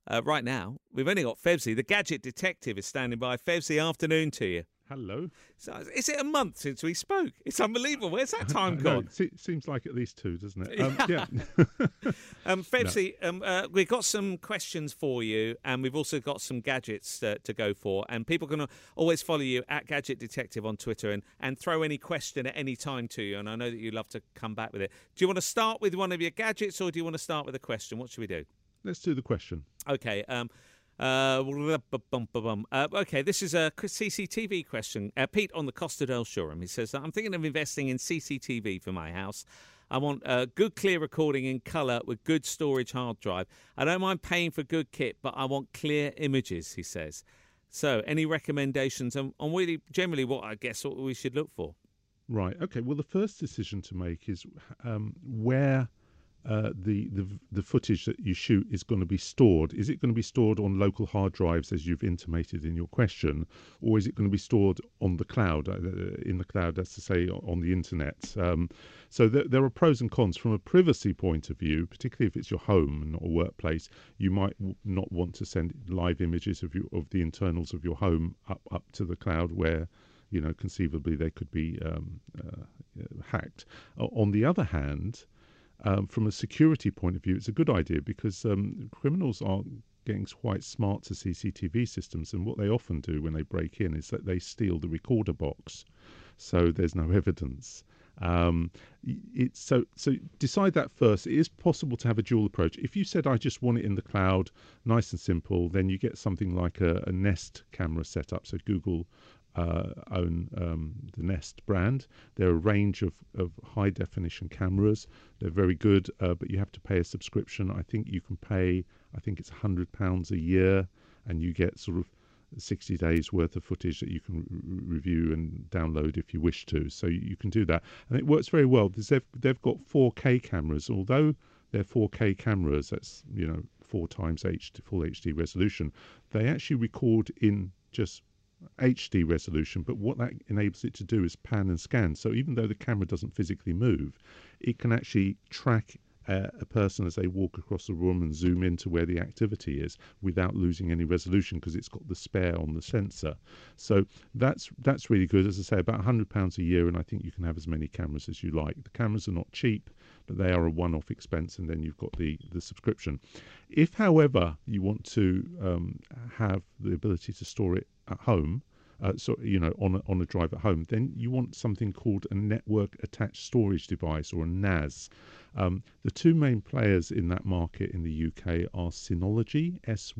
right now, we've only got Fevsy. The gadget detective is standing by. Fevsy, afternoon to you. Hello. So, is it a month since we spoke? It's unbelievable. Where's that time gone? Seems like at least 2, doesn't it? Yeah. Fevsy, No. we've got some questions for you, and we've also got some gadgets to go for. And people can always follow you at Gadget Detective on Twitter and throw any question at any time to you. And I know that you love to come back with it. Do you want to start with one of your gadgets, or do you want to start with a question? What should we do? Let's do the question. Okay. Okay, this is a CCTV question. Pete on the Costa del Shurham. He says, I'm thinking of investing in CCTV for my house. I want a good clear recording in colour with good storage hard drive. I don't mind paying for good kit, but I want clear images, he says. So any recommendations on really generally what we should look for? Right. Okay. Well, the first decision to make is where the footage that you shoot is going to be stored. Is it going to be stored on local hard drives, as you've intimated in your question, or is it going to be stored on the cloud, in the cloud, that's to say, on the internet? So there are pros and cons. From a privacy point of view, particularly if it's your home and not a workplace, you might not want to send live images of the internals of your home up to the cloud, where conceivably they could be hacked. On the other hand, from a security point of view, it's a good idea because criminals are getting quite smart to CCTV systems, and what they often do when they break in is that they steal the recorder box, so there's no evidence. So decide that first. It is possible to have a dual approach. If you said, I just want it in the cloud, nice and simple, then you get something like a Nest camera setup. So Google own the Nest brand. They're a range of high definition cameras. They're very good, but you have to pay a subscription. I think you can pay, it's £100 a year, and you get sort of 60 days worth of footage that you can review and download if you wish to. So you can do that, and it works very well because they've got 4K cameras. Although they're 4K cameras, that's 4 times full HD resolution. They actually record in just HD resolution, but what that enables it to do is pan and scan. So even though the camera doesn't physically move, it can actually track a person as they walk across the room and zoom into where the activity is without losing any resolution, because it's got the spare on the sensor. So that's really good. As I say, about £100 a year, and I think you can have as many cameras as you like. The cameras are not cheap, but they are a one-off expense, and then you've got the subscription. If, however, you want to have the ability to store it at home, on a drive at home, then you want something called a network attached storage device, or a NAS. The two main players in that market in the UK are Synology,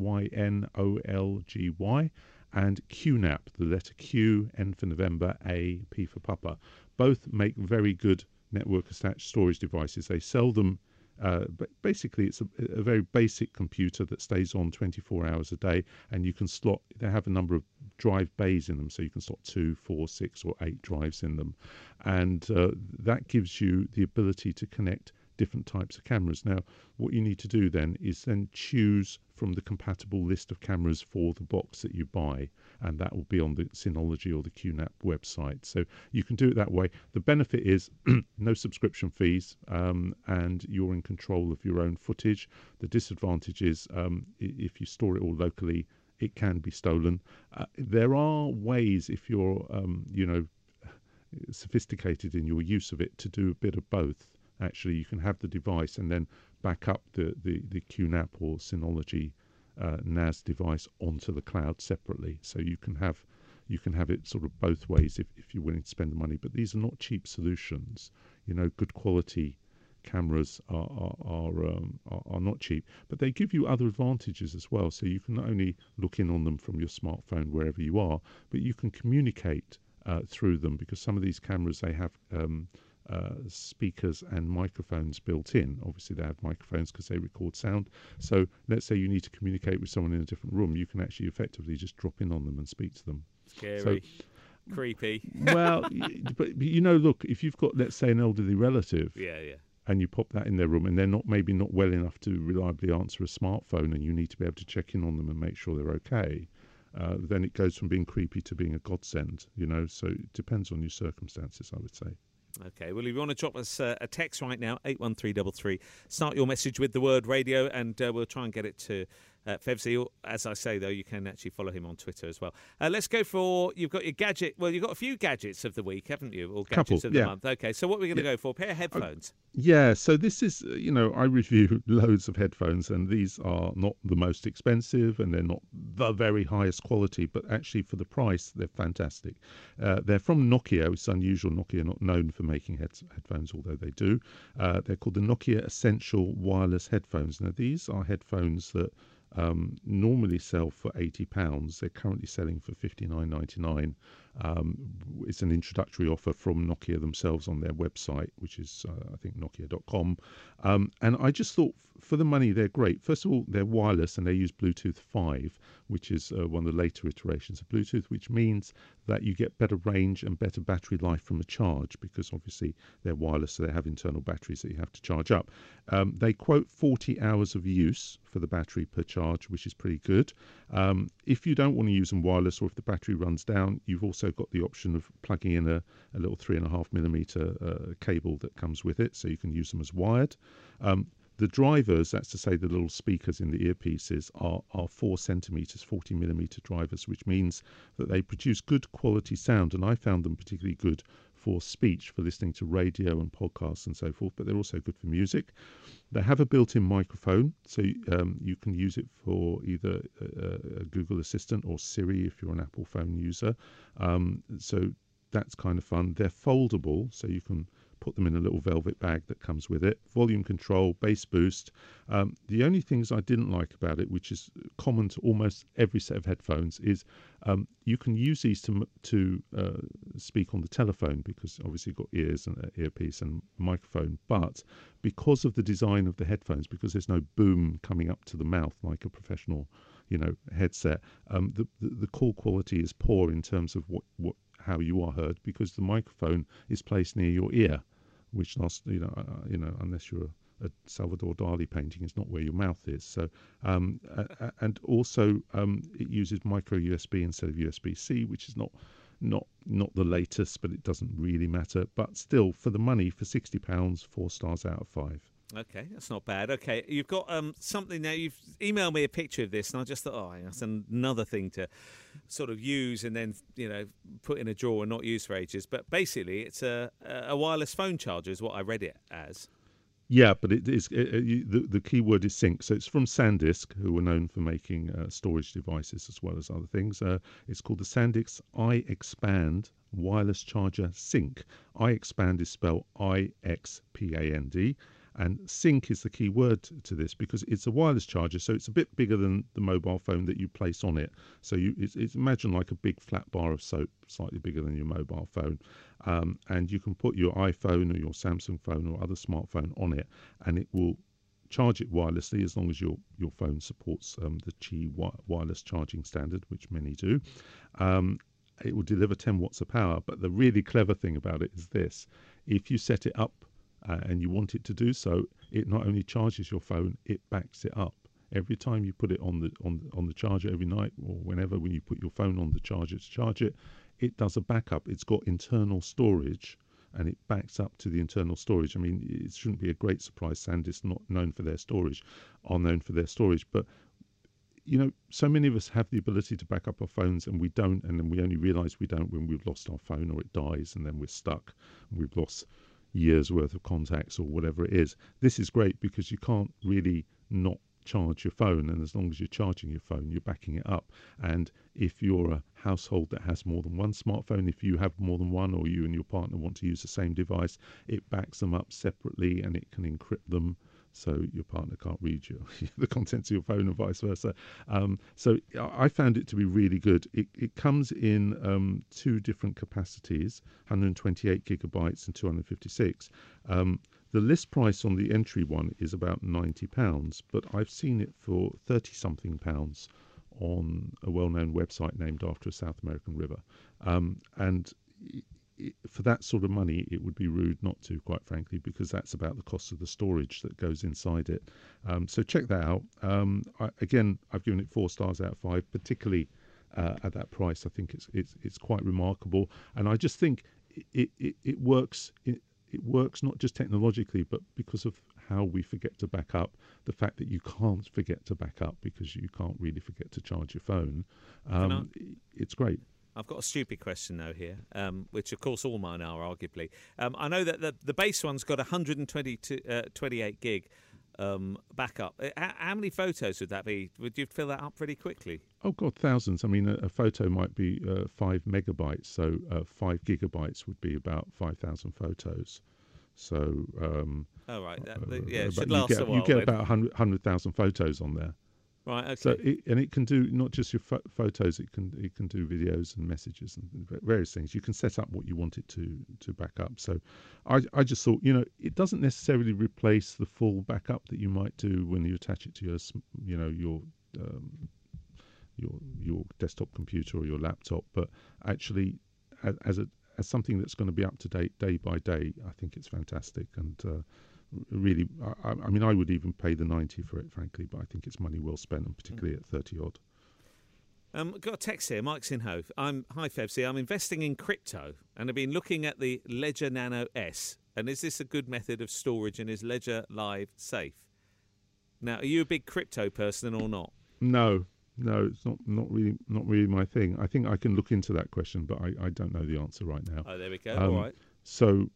Synolgy, and QNAP, the letter Q, N for November, A, P for Papa. Both make very good network attached storage devices. They sell them. But basically, it's a very basic computer that stays on 24 hours a day, and you can slot. They have a number of drive bays in them, so you can slot 2, 4, 6, or 8 drives in them, and that gives you the ability to connect different types of cameras. Now, what you need to do then is choose from the compatible list of cameras for the box that you buy, and that will be on the Synology or the QNAP website. So you can do it that way. The benefit is no subscription fees, and you're in control of your own footage. The disadvantage is if you store it all locally, it can be stolen. There are ways, if you're sophisticated in your use of it, to do a bit of both. Actually, you can have the device and then back up the QNAP or Synology NAS device onto the cloud separately. So you can have it sort of both ways if you're willing to spend the money. But these are not cheap solutions. Good quality cameras are not cheap, but they give you other advantages as well. So you can not only look in on them from your smartphone wherever you are, but you can communicate through them, because some of these cameras, they have speakers and microphones built in. Obviously, they have microphones because they record sound. So let's say you need to communicate with someone in a different room, you can actually effectively just drop in on them and speak to them. Scary. So, creepy. Well, but look, if you've got, let's say, an elderly relative, yeah, and you pop that in their room, and they're maybe not well enough to reliably answer a smartphone, and you need to be able to check in on them and make sure they're okay, then it goes from being creepy to being a godsend. So it depends on your circumstances, I would say. Okay, well, if you want to drop us a text right now, 81333, start your message with the word radio, and we'll try and get it to Fevsy. As I say, though, you can actually follow him on Twitter as well. Let's go for, you've got your gadget. Well, you've got a few gadgets of the week, haven't you? Or gadgets of the month. Okay, so what are we going to go for? A pair of headphones. Yeah, so this is, I review loads of headphones, and these are not the most expensive, and they're not the very highest quality, but actually for the price, they're fantastic. They're from Nokia. It's unusual. Nokia are not known for making headphones, although they do. They're called the Nokia Essential Wireless Headphones. Now, these are headphones that normally sell for £80. They're currently selling for £59.99. It's an introductory offer from Nokia themselves on their website, which is, I think, nokia.com. And I just thought, for the money, they're great. First of all, they're wireless, and they use Bluetooth 5, which is one of the later iterations of Bluetooth, which means that you get better range and better battery life from a charge, because obviously they're wireless, so they have internal batteries that you have to charge up. They quote 40 hours of use for the battery per charge, which is pretty good. If you don't want to use them wireless, or if the battery runs down, you've also got the option of plugging in a little 3.5mm cable that comes with it, so you can use them as wired. The drivers, that's to say the little speakers in the earpieces, are 4 centimeters, 40mm drivers, which means that they produce good quality sound. And I found them particularly good for speech, for listening to radio and podcasts and so forth, but they're also good for music. They have a built-in microphone, so you can use it for either a Google Assistant or Siri if you're an Apple phone user. So that's kind of fun. They're foldable, so you can put them in a little velvet bag that comes with it. Volume control, bass boost. The only things I didn't like about it, which is common to almost every set of headphones, is you can use these to speak on the telephone, because obviously you've got ears and earpiece and microphone. But because of the design of the headphones, because there's no boom coming up to the mouth like a professional, headset, the call quality is poor in terms of how you are heard, because the microphone is placed near your ear, which last, unless you're a Salvador Dali painting, is not where your mouth is. So, and also it uses micro USB instead of USB-C, which is not the latest, but it doesn't really matter. But still, for the money, for £60, 4 stars out of 5. Okay, that's not bad. Okay, you've got something now. You've emailed me a picture of this, and I just thought, that's another thing to sort of use and then, put in a drawer and not use for ages. But basically, it's a wireless phone charger is what I read it as. Yeah, but it is the key word is sync. So it's from SanDisk, who are known for making storage devices as well as other things. It's called the SanDisk iXpand Wireless Charger Sync. iXpand is spelled IXPAND. And sync is the key word to this, because it's a wireless charger, so it's a bit bigger than the mobile phone that you place on it. So it's imagine like a big flat bar of soap, slightly bigger than your mobile phone. And you can put your iPhone or your Samsung phone or other smartphone on it, and it will charge it wirelessly as long as your phone supports the Qi wireless charging standard, which many do. It will deliver 10 watts of power. But the really clever thing about it is this: if you set it up and you want it to do so, it not only charges your phone, it backs it up. Every time you put it on the charger, every night or whenever, when you put your phone on the charger to charge it, it does a backup. It's got internal storage, and it backs up to the internal storage. I mean, it shouldn't be a great surprise. SanDisk, not known for their storage, are known for their storage. But so many of us have the ability to back up our phones, and we don't, and then we only realise we don't when we've lost our phone or it dies, and then we're stuck, and we've lost years worth of contacts or whatever it is. This is great because you can't really not charge your phone, and as long as you're charging your phone, you're backing it up. And if you're a household that has more than one smartphone, if you have more than one, or you and your partner want to use the same device, it backs them up separately, and it can encrypt them so your partner can't read the contents of your phone, and vice versa. So I found it to be really good. It comes in 2 different capacities, 128 gigabytes and 256. The list price on the entry one is about £90, but I've seen it for 30-something pounds on a well-known website named after a South American river. And for that sort of money, it would be rude not to, quite frankly, because that's about the cost of the storage that goes inside it. So check that out. I've given it 4 stars out of 5, particularly at that price. I think it's quite remarkable, and I just think it works. It works not just technologically, but because of how we forget to back up, the fact that you can't forget to back up because you can't really forget to charge your phone. It's great. I've got a stupid question though here, which of course all mine are arguably. I know that the base one's got 128 gig backup. How many photos would that be? Would you fill that up pretty quickly? Oh God, thousands. I mean, a photo might be 5 megabytes, so 5 gigabytes would be about 5,000 photos. So oh right, it should last a while. You get about 100,000 photos on there. Right. Okay. So it can do not just your photos. It can do videos and messages and various things. You can set up what you want it to back up. So I just thought, it doesn't necessarily replace the full backup that you might do when you attach it to your desktop computer or your laptop. But actually, as something that's going to be up to date day by day, I think it's fantastic. And really, I mean, I would even pay the 90 for it, frankly, but I think it's money well spent, and particularly at 30 odd. Got a text here. Mike's in Hove. Hi Fevsy. I'm investing in crypto and I've been looking at the Ledger Nano S. And is this a good method of storage, and is Ledger Live safe? Now, are you a big crypto person or not? No, it's not really my thing. I think I can look into that question, but I don't know the answer right now. Oh, there we go. All right. So,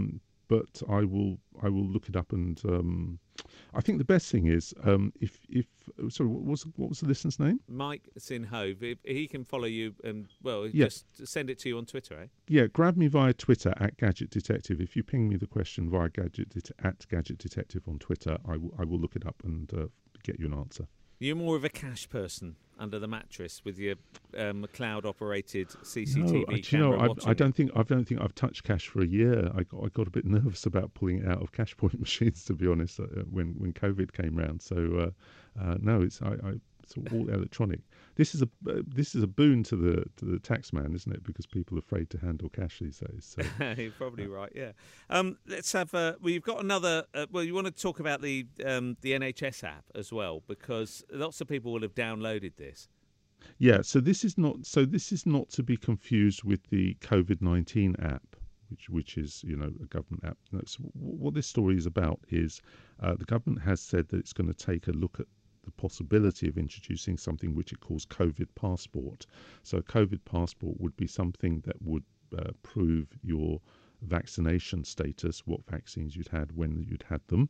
but I will look it up, and I think the best thing is if sorry, what was the listener's name? Mike Sinhove. If he can follow you, Yes. Just send it to you on Twitter, eh? Yeah, grab me via Twitter at Gadget Detective. If you ping me the question via Gadget Detective on Twitter, I will look it up and get you an answer. You're more of a cache person under the mattress with your cloud-operated CCTV camera. I don't think I've touched cache for a year. I got a bit nervous about pulling it out of cache point machines, to be honest, when COVID came round. So no, it's all electronic. This is a boon to the tax man, isn't it? Because people are afraid to handle cash these days. So. You're probably right. Yeah. Let's have. You've got another. You want to talk about the NHS app as well, because lots of people will have downloaded this. Yeah. So this is not to be confused with the COVID-19 app, which is a government app. What this story is about is the government has said that it's going to take a look at the possibility of introducing something which it calls COVID passport. So a COVID passport would be something that would prove your vaccination status, what vaccines you'd had, when you'd had them.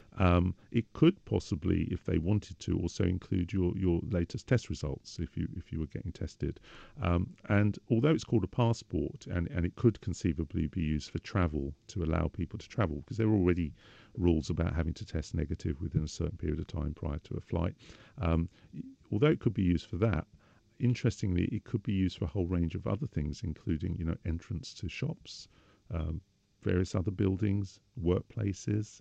It could possibly, if they wanted to, also include your latest test results if you were getting tested. And although it's called a passport, and it could conceivably be used for travel to allow people to travel, because there are already rules about having to test negative within a certain period of time prior to a flight. Although it could be used for that, interestingly, it could be used for a whole range of other things, including entrance to shops, various other buildings, workplaces.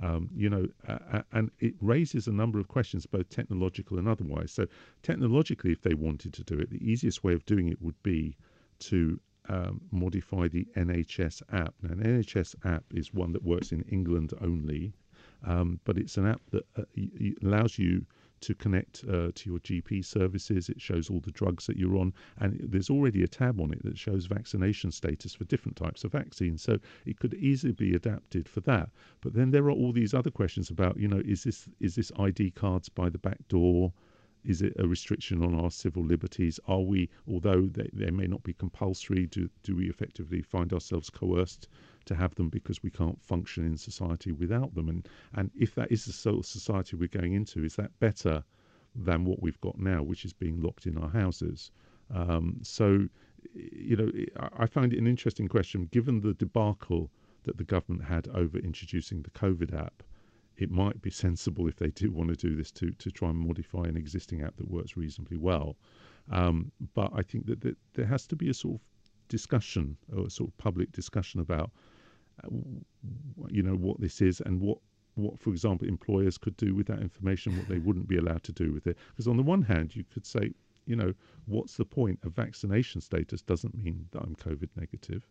And it raises a number of questions, both technological and otherwise. So technologically, if they wanted to do it, the easiest way of doing it would be to modify the NHS app. Now, an NHS app is one that works in England only, but it's an app that allows you to connect to your GP services. It shows all the drugs that you're on, and there's already a tab on it that shows vaccination status for different types of vaccines. So it could easily be adapted for that. But then there are all these other questions about, is this ID cards by the back door? Is it a restriction on our civil liberties? Are we, although they may not be compulsory, do we effectively find ourselves coerced to have them because we can't function in society without them? And if that is the sort of society we're going into, is that better than what we've got now, which is being locked in our houses? So, I find it an interesting question, given the debacle that the government had over introducing the COVID app. It might be sensible, if they do want to do this, to try and modify an existing app that works reasonably well. But I think that there has to be a sort of discussion, or a sort of public discussion about, what this is and what, for example, employers could do with that information, what they wouldn't be allowed to do with it. Because on the one hand, you could say, what's the point? A vaccination status doesn't mean that I'm COVID negative.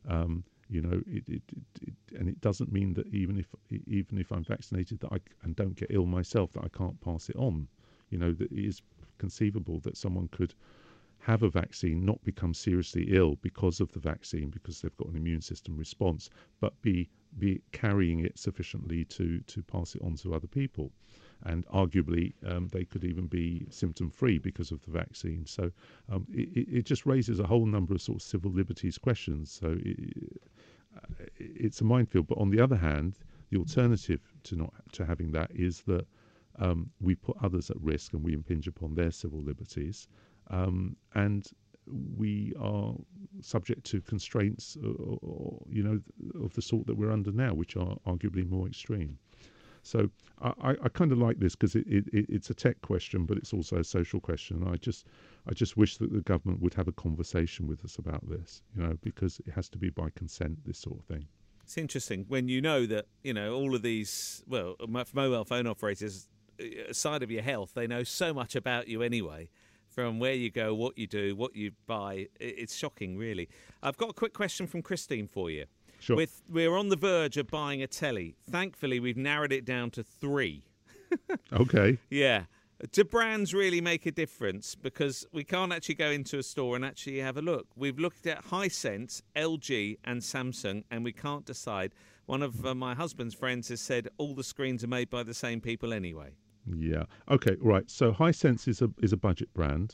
And it doesn't mean that even if I'm vaccinated and don't get ill myself, that I can't pass it on. That it is conceivable that someone could have a vaccine, not become seriously ill because of the vaccine, because they've got an immune system response, but be be carrying it sufficiently to pass it on to other people. And arguably, they could even be symptom-free because of the vaccine. So it just raises a whole number of sort of civil liberties questions. So it's a minefield. But on the other hand, the alternative to not to having that is that we put others at risk and we impinge upon their civil liberties, and we are subject to constraints, of the sort that we're under now, which are arguably more extreme. So I kind of like this because it's a tech question, but it's also a social question. I just wish that the government would have a conversation with us about this, because it has to be by consent, this sort of thing. It's interesting when you know that, all of these, mobile phone operators, side of your health, they know so much about you anyway, from where you go, what you do, what you buy. It's shocking, really. I've got a quick question from Christine for you. Sure. We're on the verge of buying a telly. Thankfully, we've narrowed it down to 3. Okay. Yeah. Do brands really make a difference? Because we can't actually go into a store and actually have a look. We've looked at Hisense, LG and Samsung, and we can't decide. One of my husband's friends has said all the screens are made by the same people anyway. Yeah. Okay. Right. So Hisense is a budget brand.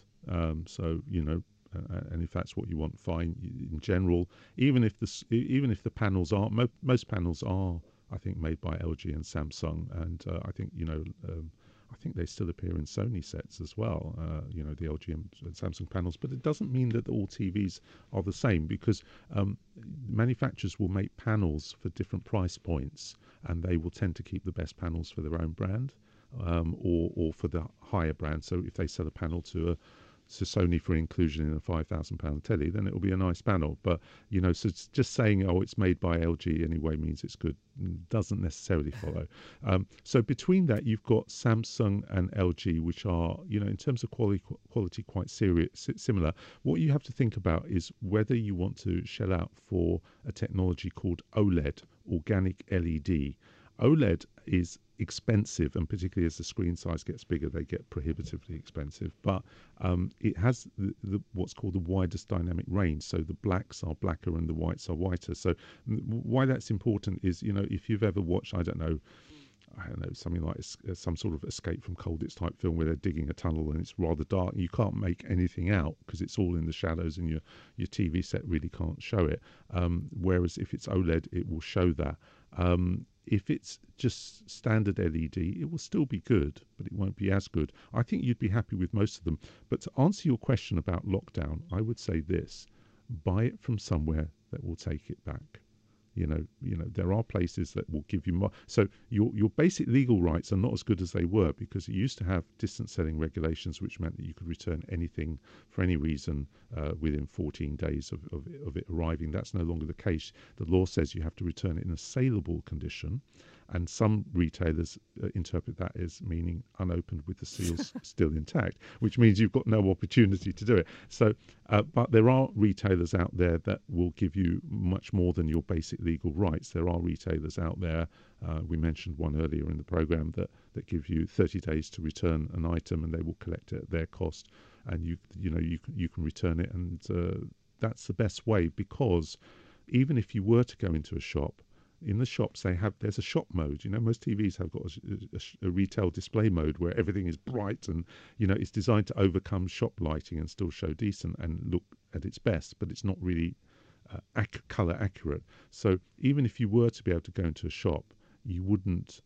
And if that's what you want, fine. In general, even if the panels are most panels are, I think, made by LG and Samsung, and I think I think they still appear in Sony sets as well. The LG and Samsung panels, but it doesn't mean that all TVs are the same, because manufacturers will make panels for different price points, and they will tend to keep the best panels for their own brand, or for the higher brand. So if they sell a panel to Sony for inclusion in a £5,000 telly, then it will be a nice panel. But so just saying, it's made by LG anyway means it's good, doesn't necessarily follow. So between that, you've got Samsung and LG, which are, in terms of quality quite similar. What you have to think about is whether you want to shell out for a technology called OLED, organic LED. OLED is expensive, and particularly as the screen size gets bigger, they get prohibitively expensive. But it has what's called the widest dynamic range. So the blacks are blacker and the whites are whiter. So why that's important is, if you've ever watched, I don't know, something like some sort of Escape from Colditz type film where they're digging a tunnel and it's rather dark and you can't make anything out because it's all in the shadows and your TV set really can't show it. Whereas if it's OLED, it will show that. If it's just standard LED, it will still be good, but it won't be as good. I think you'd be happy with most of them. But to answer your question about lockdown, I would say this: buy it from somewhere that will take it back. There are places that will give you more. So your basic legal rights are not as good as they were, because it used to have distance selling regulations, which meant that you could return anything for any reason within 14 days of it arriving. That's no longer the case. The law says you have to return it in a saleable condition, and some retailers interpret that as meaning unopened with the seals still intact, which means you've got no opportunity to do it. So, but there are retailers out there that will give you much more than your basic legal rights. There are retailers out there, we mentioned one earlier in the program, that give you 30 days to return an item, and they will collect it at their cost, and you can return it, and that's the best way, because even if you were to go into a shop, in the shops there's a shop mode. Most TVs have got a retail display mode where everything is bright and it's designed to overcome shop lighting and still show decent and look at its best, but it's not really color accurate. So even if you were to be able to go into a shop, you wouldn't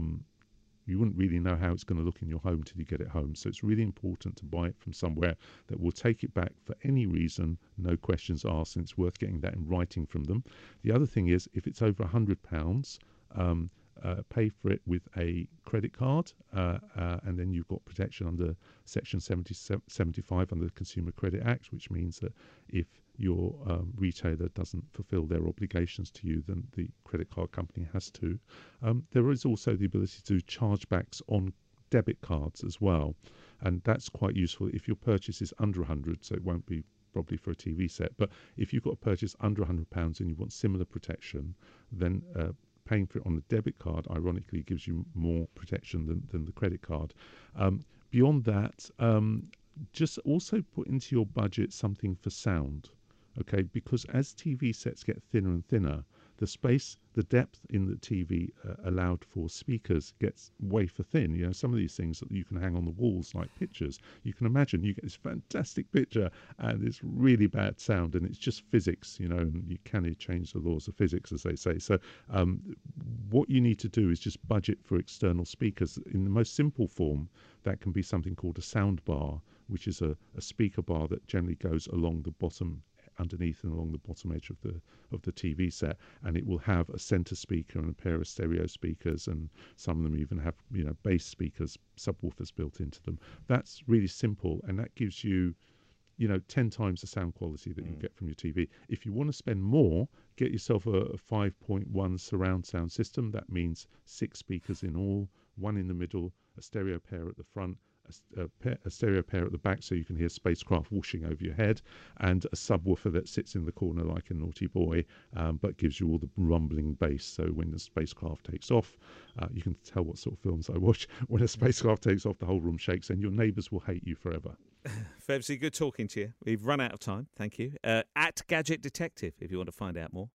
really know how it's going to look in your home till you get it home. So it's really important to buy it from somewhere that will take it back for any reason, no questions asked, and it's worth getting that in writing from them. The other thing is, if it's over £100, pay for it with a credit card, and then you've got protection under Section 75 under the Consumer Credit Act, which means that if your retailer doesn't fulfill their obligations to you, then the credit card company has to. There is also the ability to do chargebacks on debit cards as well, and that's quite useful if your purchase is under 100, so it won't be probably for a TV set, but if you've got a purchase under £100 and you want similar protection, then paying for it on the debit card ironically gives you more protection than the credit card. Beyond that, just also put into your budget something for sound. Okay, because as TV sets get thinner and thinner, the depth in the TV allowed for speakers gets wafer thin. Some of these things that you can hang on the walls like pictures, you can imagine you get this fantastic picture and it's really bad sound, and it's just physics, and you can't change the laws of physics, as they say. So what you need to do is just budget for external speakers. In the most simple form, that can be something called a sound bar, which is a speaker bar that generally goes along the bottom, underneath and along the bottom edge of the TV set, and it will have a center speaker and a pair of stereo speakers, and some of them even have bass speakers, subwoofers built into them. That's really simple, and that gives you 10 times the sound quality that you get from your TV. If you want to spend more, get yourself a 5.1 surround sound system. That means 6 speakers in all, one in the middle, a stereo pair at the front, a stereo pair at the back so you can hear spacecraft whooshing over your head, and a subwoofer that sits in the corner like a naughty boy, but gives you all the rumbling bass. So when the spacecraft takes off, you can tell what sort of films I watch. When a spacecraft takes off, the whole room shakes, and your neighbours will hate you forever. Fevsy, good talking to you. We've run out of time. Thank you. At Gadget Detective, if you want to find out more.